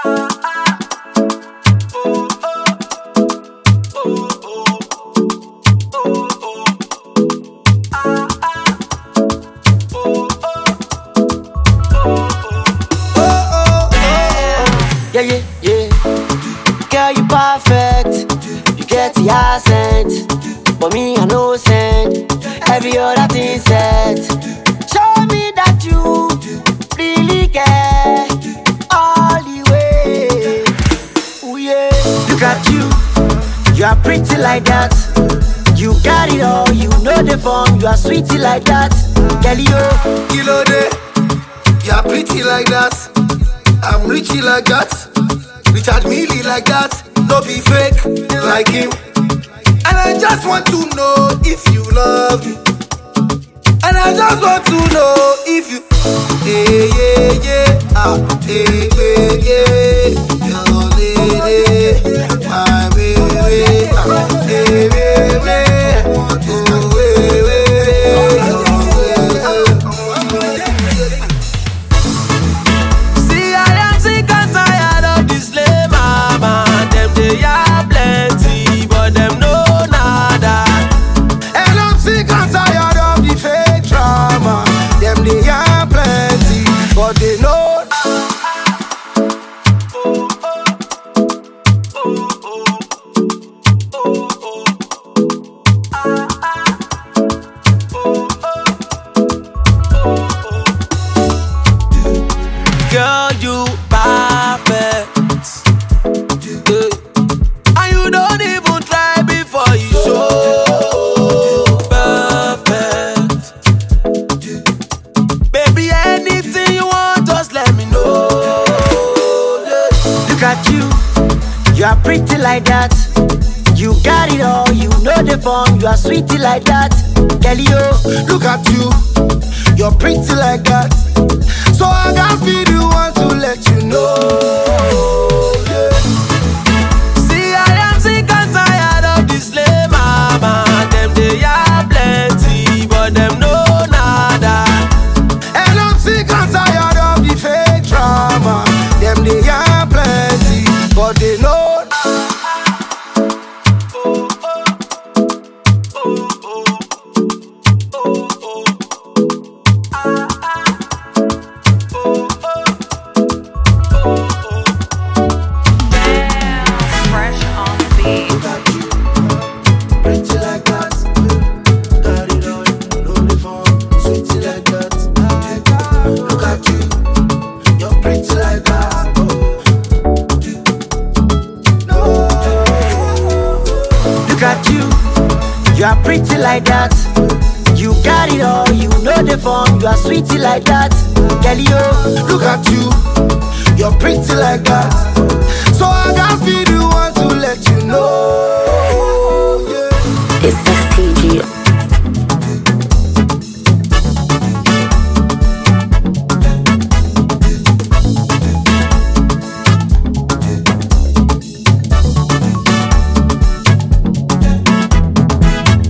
Yeah, yeah, yeah. Girl, you perfect. You get the accent. But me, I no send. Every other thing set. Show me that you really care. All the way. Ooh, yeah. Look at you. You are pretty like that. You got it all. You know the form. You are sweetie like that. Girl, you. Kilo day. You are pretty like that. I'm richy like that. Richard Millie like that. No be fake like him. And I just want to know if you love me. And I just want to know if you. Yeah, yeah, yeah. Ah, yeah, yeah, yeah. Your lady, my baby. Ah, yeah, baby. Oh, they are plenty, but them know nada. And I'm sick and tired of the fake drama. Them they are plenty, but they know. Girl, you perfect. You are pretty like that. You got it all. You know the form. You are sweetie like that. Girl, you. Look at you. You're pretty like that. So I gotta be the one to let you know. Yeah. See, I am sick and tired of this lame mama. Them they are plenty, but them know nada. And I'm sick and tired of the fake drama. Them they are plenty, but they know. You are pretty like that. You got it all. You know the form. You are sweetie like that. Girl, you. Look at you. You're pretty like that.